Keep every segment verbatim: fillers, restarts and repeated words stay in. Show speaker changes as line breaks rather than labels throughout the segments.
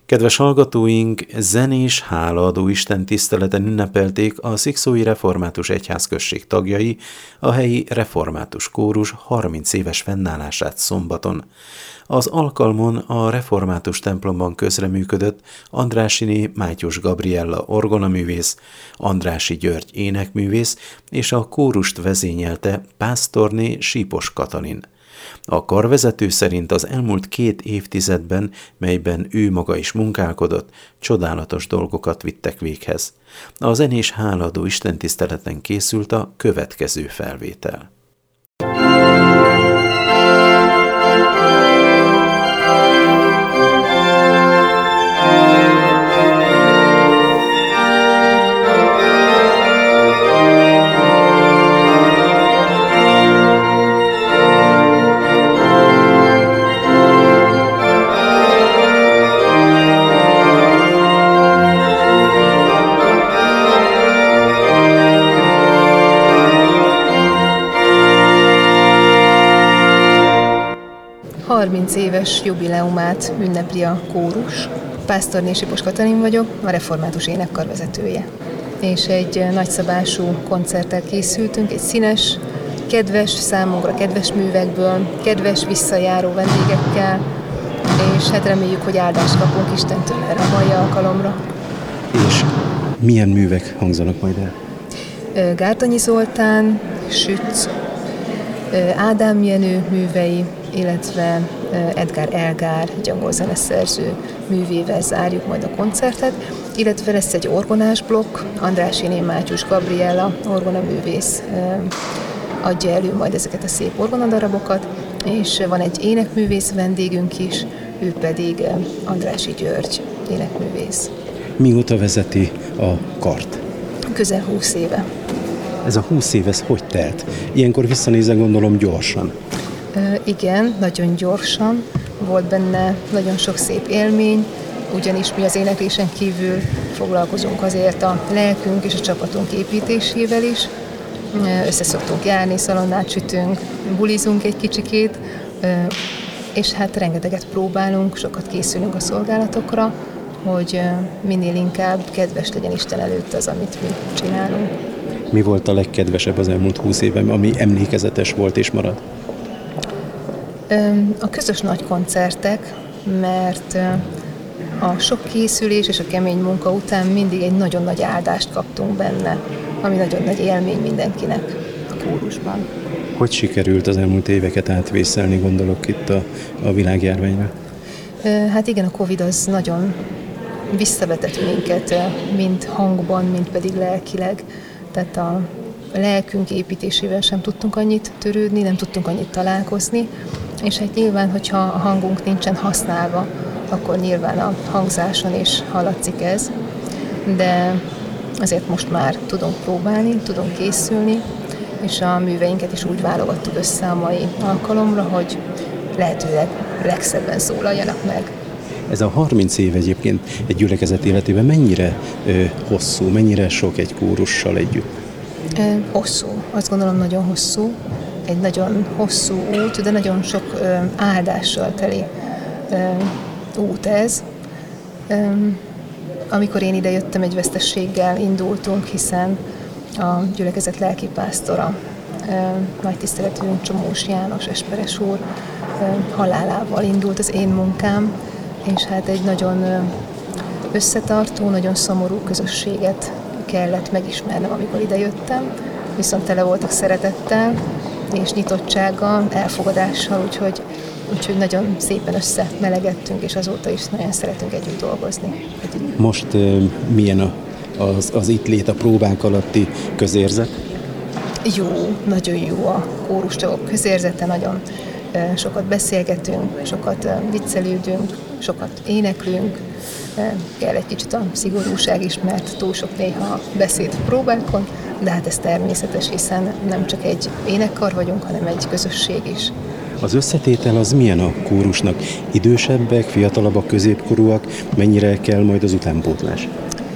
Kedves hallgatóink, zenés hálaadó Isten tiszteleten ünnepelték a Szikszói Református Egyházközség tagjai a helyi református kórus harminc éves fennállását szombaton. Az alkalmon a református templomban közreműködött Andrásyné Mátyus Gabriella orgonaművész, Andrássy György énekművész és a kórust vezényelte pásztorné Sípos Katalin. A karvezető szerint az elmúlt két évtizedben, melyben ő maga is munkálkodott, csodálatos dolgokat vittek véghez. A zenés hálaadó istentiszteleten készült a következő felvétel.
harminc éves jubileumát ünnepli a kórus. Pásztorné Sípos Katalin vagyok, a református énekkar vezetője. És egy nagyszabású koncerttel készültünk, egy színes, kedves, számunkra kedves művekből, kedves visszajáró vendégekkel, és hát reméljük, hogy áldást kapunk Istentől erre a mai alkalomra.
És milyen művek hangzanak majd el?
Gárdonyi Zoltán, Sütz, Ádám Jenő művei, illetve Edgár Elgár gyangorzeneszerző művével zárjuk majd a koncertet, illetve lesz egy orgonás blokk, Andrásyné Mátyus Gabriella orgonaművész adja elő majd ezeket a szép orgonadarabokat, és van egy énekművész vendégünk is, ő pedig Andrássy György énekművész.
Mióta vezeti a kart?
Közel húsz éve.
Ez a húsz év, ez hogy telt? Ilyenkor visszanézve gondolom gyorsan.
Igen, nagyon gyorsan, volt benne nagyon sok szép élmény, ugyanis mi az éneklésen kívül foglalkozunk azért a lelkünk és a csapatunk építésével is. Összeszoktunk járni, szalonnát sütünk, bulizunk egy kicsikét, és hát rengeteget próbálunk, sokat készülünk a szolgálatokra, hogy minél inkább kedves legyen Isten előtt az, amit mi csinálunk.
Mi volt a legkedvesebb az elmúlt húsz évben, ami emlékezetes volt és marad?
A közös nagy koncertek, mert a sok készülés és a kemény munka után mindig egy nagyon nagy áldást kaptunk benne, ami nagyon nagy élmény mindenkinek a kórusban.
Hogy sikerült az elmúlt éveket átvészelni, gondolok itt a, a világjárványra?
Hát igen, a Covid az nagyon visszavetett minket, mind hangban, mind pedig lelkileg. Tehát a lelkünk építésével sem tudtunk annyit törődni, nem tudtunk annyit találkozni, és hát nyilván, hogyha a hangunk nincsen használva, akkor nyilván a hangzáson is hallatszik ez, de azért most már tudunk próbálni, tudunk készülni, és a műveinket is úgy válogattuk össze a mai alkalomra, hogy lehetőleg legszebben szólaljanak meg.
Ez a harminc év egyébként egy gyülekezet életében mennyire ö, hosszú, mennyire sok egy kórussal együtt?
Hosszú, azt gondolom nagyon hosszú, egy nagyon hosszú út, de nagyon sok ö, áldással teli ö, út ez. Ö, amikor én idejöttem, egy vesztességgel indultunk, hiszen a gyülekezet lelkipásztora, ö, nagy tiszteletű Csomós János Esperes úr ö, halálával indult az én munkám, és hát egy nagyon ö, összetartó, nagyon szomorú közösséget kellett megismernem, amikor idejöttem, viszont tele voltak szeretettel és nyitottsággal, elfogadással, úgyhogy, úgyhogy nagyon szépen összemelegettünk, és azóta is nagyon szeretünk együtt dolgozni.
Most uh, milyen a, az, az itt lét a próbák alatti közérzet?
Jó, nagyon jó a kórustagok közérzete, nagyon uh, sokat beszélgetünk, sokat uh, viccelődünk, sokat éneklünk, uh, kell egy kicsit a szigorúság is, mert túl sok néha a beszéd próbákon, de hát ez természetes, hiszen nem csak egy énekkar vagyunk, hanem egy közösség is.
Az összetétel az milyen a kórusnak? Idősebbek, fiatalabbak, középkorúak? Mennyire kell majd az utánpótlás?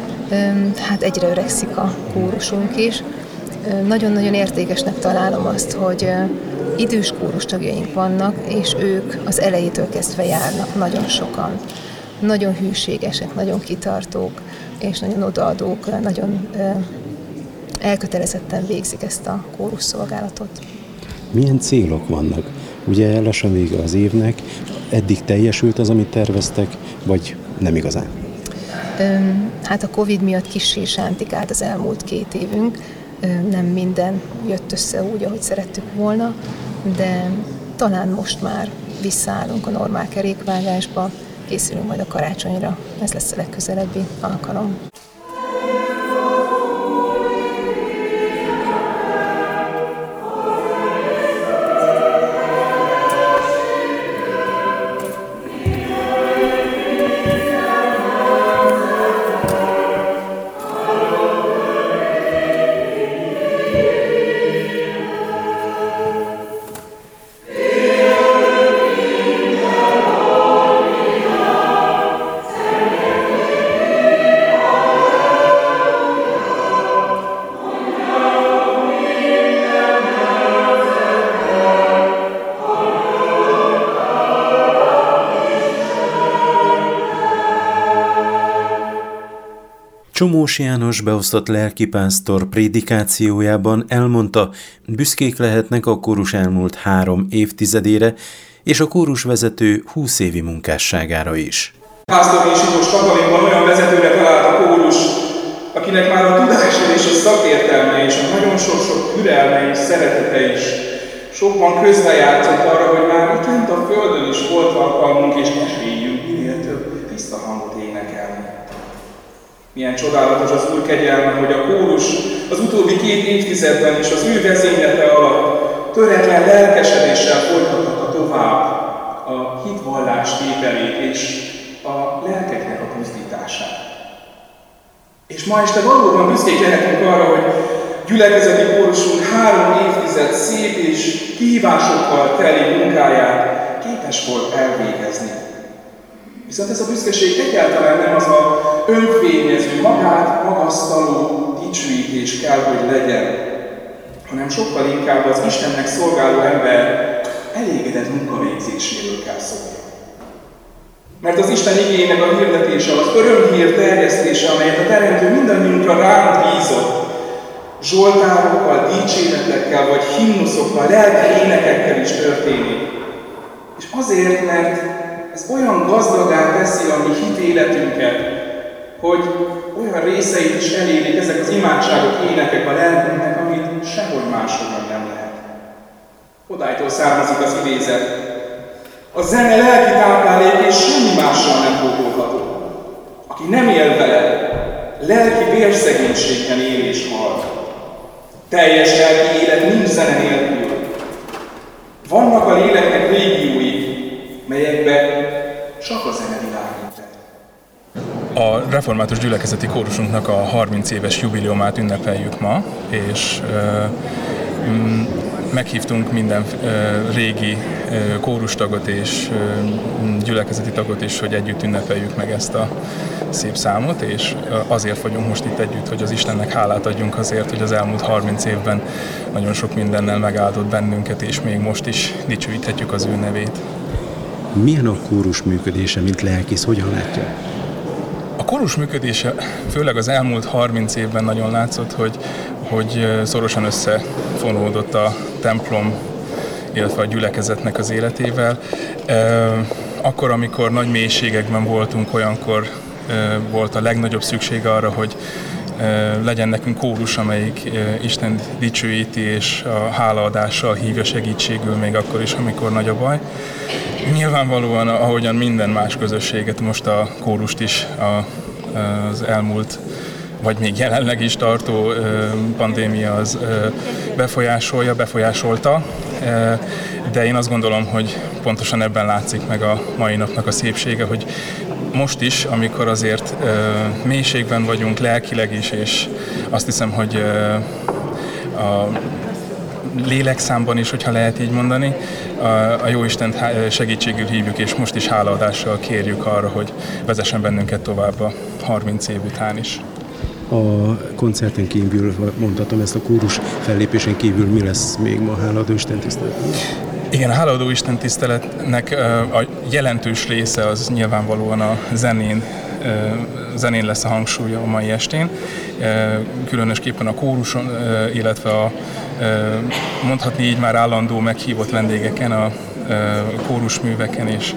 Hát egyre öregszik a kórusunk is. Nagyon-nagyon értékesnek találom azt, hogy idős kórustagjaink vannak, és ők az elejétől kezdve járnak, nagyon sokan. nagyon hűségesek, nagyon kitartók, és nagyon odaadók, nagyon elkötelezetten végzik ezt a kórusszolgálatot.
Milyen célok vannak? Ugye lassan vége az évnek, eddig teljesült az, amit terveztek, vagy nem igazán?
Hát a Covid miatt kissé sántikált az elmúlt két évünk, nem minden jött össze úgy, ahogy szerettük volna, de talán most már visszaállunk a normál kerékvágásba, készülünk majd a karácsonyra, ez lesz a legközelebbi alkalom.
Csomós János beosztott lelkipásztor prédikációjában elmondta, büszkék lehetnek a kórus elmúlt három évtizedére, és a kórusvezető húsz évi munkásságára is.
Pásztori Sitos Katalinban olyan vezetőre talált a kórus, akinek már a tudása és a szakértelme és a nagyon sok-sok türelme és szeretete is sokban közrejátszott arra, hogy már itt lent a földön is volt alkalmunk, és esélyünk minél több tiszta hangot énekelni. Milyen csodálatos az Úr kegyelme, hogy a kórus az utóbbi két évtizedben is az ő vezénylete alatt töretlen lelkesedéssel folytathatta tovább a hitvallás tételét és a lelkeknek a pusztítását. És ma este valóban büszkék lehetünk arra, hogy gyülekezeti kórusunk három évtized szép és kihívásokkal teli munkáját képes volt elvégezni. Viszont ez a büszkeség egyáltalán nem az a önfényező, magát magasztaló dicsőítés kell, hogy legyen, hanem sokkal inkább az Istennek szolgáló ember elégedett munkavégzéséről kell szólni. Mert az Isten igéjének a hirdetése, az örömhír terjesztése, amelyet a Teremtő mindannyiunkra ránk bízott, zsoltárokkal, dicséretekkel vagy himnuszokkal, lelki énekekkel is történik. És azért, mert ez olyan gazdagá teszi a mi hitéletünket, hogy olyan részeit is elérik ezek az imádságok, énekek a lelkünknek, amit sehogy máshonnan nem lehet. Odájtól származik az idézet. A zene lelki táplálék és semmi mással nem pótolható. Aki nem él vele, lelki vérszegénységben él és hal. Teljes lelki élet nincs zene nélkül. Vannak a léleknek régiói, melyekbe csak a zene világít be.
A református gyülekezeti kórusunknak a harminc éves jubileumát ünnepeljük ma, és uh, mm, meghívtunk minden uh, régi uh, kórustagot és uh, gyülekezeti tagot is, hogy együtt ünnepeljük meg ezt a szép számot, és uh, azért vagyunk most itt együtt, hogy az Istennek hálát adjunk azért, hogy az elmúlt harminc évben nagyon sok mindennel megáldott bennünket, és még most is dicsőíthetjük az ő nevét.
Milyen a kórus működése, mint lelkész, hogyan látja?
A kórus működése főleg az elmúlt harminc évben nagyon látszott, hogy, hogy szorosan összefonódott a templom, illetve a gyülekezetnek az életével. Akkor, amikor nagy mélységekben voltunk, olyankor volt a legnagyobb szükség arra, hogy legyen nekünk kórus, amelyik Isten dicsőíti és a hálaadással hívja segítségül, még akkor is, amikor nagy a baj. Nyilvánvalóan, ahogyan minden más közösséget, most a kórust is a, az elmúlt, vagy még jelenleg is tartó pandémia az befolyásolja, befolyásolta, de én azt gondolom, hogy pontosan ebben látszik meg a mai napnak a szépsége, hogy most is, amikor azért uh, mélységben vagyunk lelkileg is, és azt hiszem, hogy uh, a lélekszámban is, hogyha lehet így mondani, a, a Jóistent segítségül hívjuk, és most is hálaadással kérjük arra, hogy vezessen bennünket tovább a harminc év után is.
A koncerten kívül, mondhatom ezt a kórus fellépésen kívül, mi lesz még ma hálaadó Isten tiszteletben?
Igen, a hálaadó Isten tiszteletnek a jelentős része az nyilvánvalóan a zenén, zenén lesz a hangsúlya a mai estén, különösképpen a kóruson, illetve a mondhatni így már állandó meghívott vendégeken, a kórusműveken és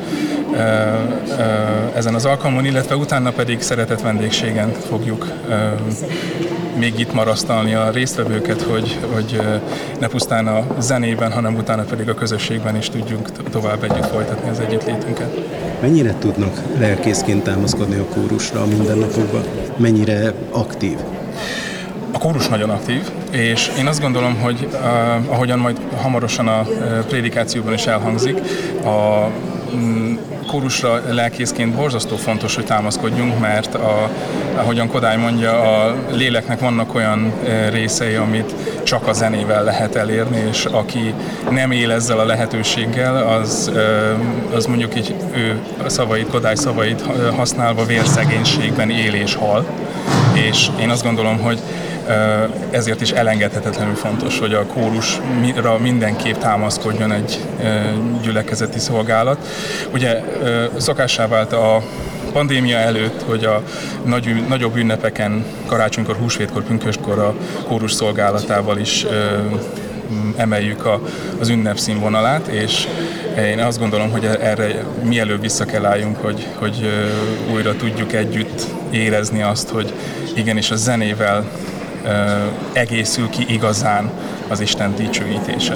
ezen az alkalmon, illetve utána pedig szeretett vendégségen fogjuk még itt marasztalni a résztvevőket, hogy, hogy ne pusztán a zenében, hanem utána pedig a közösségben is tudjunk tovább együtt folytatni az együttlétünket.
Mennyire tudnak lelkészként támaszkodni a kórusra a mindennapokban? Mennyire aktív?
A kórus nagyon aktív, és én azt gondolom, hogy uh, ahogyan majd hamarosan a uh, prédikációban is elhangzik, a um, kórusra lelkészként borzasztó fontos, hogy támaszkodjunk, mert a, ahogyan Kodály mondja, a léleknek vannak olyan uh, részei, amit csak a zenével lehet elérni, és aki nem él ezzel a lehetőséggel, az, uh, az mondjuk így ő szavait, Kodály szavait használva vérszegénységben él és hal. És én azt gondolom, hogy ezért is elengedhetetlenül fontos, hogy a kórusra mindenképp támaszkodjon egy gyülekezeti szolgálat. Ugye szokássá vált a pandémia előtt, hogy a nagy, nagyobb ünnepeken, karácsonykor, húsvétkor, pünköstkor a kórus szolgálatával is emeljük a, az ünnep színvonalát, és én azt gondolom, hogy erre mielőbb vissza kell álljunk, hogy, hogy újra tudjuk együtt érezni azt, hogy igenis a zenével egészül ki igazán az Isten dicsőítése.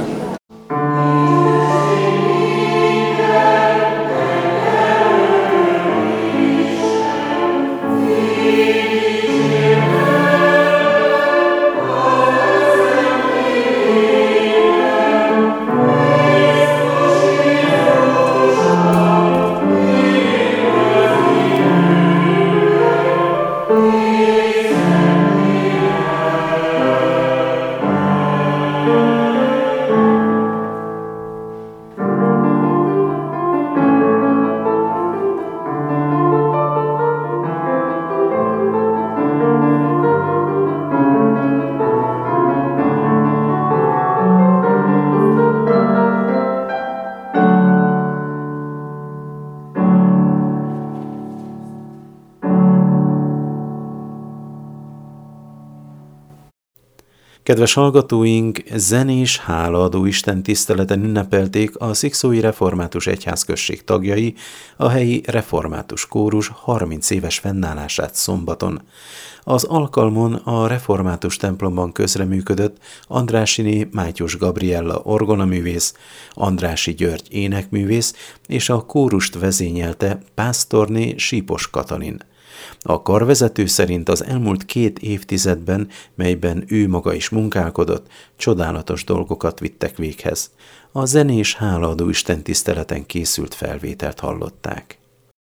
Kedves hallgatóink, zenés hálaadó Isten tiszteleten ünnepelték a Szikszói Református Egyházközség tagjai a helyi református kórus harminc éves fennállását szombaton. Az alkalmon a református templomban közreműködött Andrásiné Mátyus Gabriella orgonaművész, Andrási György énekművész és a kórust vezényelte pásztorné Sípos Katalin. A karvezető szerint az elmúlt két évtizedben, melyben ő maga is munkálkodott, csodálatos dolgokat vittek véghez. A zenés hálaadó Isten tiszteleten készült felvételt hallották.